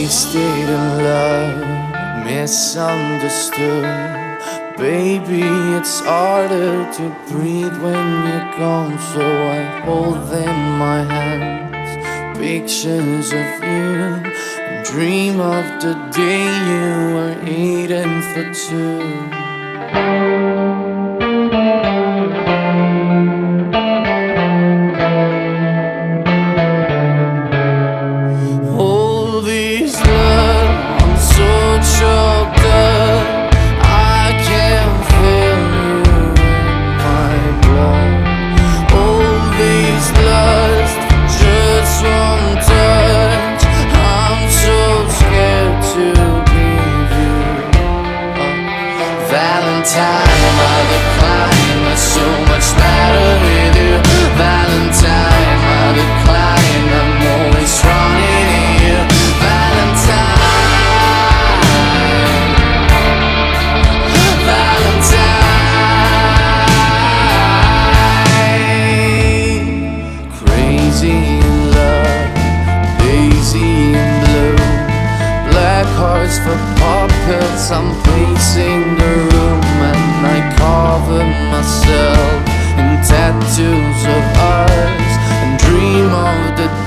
Wasted in love, misunderstood. Baby, it's harder to breathe when you're gone, so I hold in my hands pictures of you and dream of the day you were eating for two. Valentine, I decline. There's so much matter with you. Valentine, I decline. I'm always running to you. Valentine, Valentine. Crazy in love, lazy in blue. Black hearts for puppets. I'm pacing the room and I cover myself in tattoos of ours and dream of the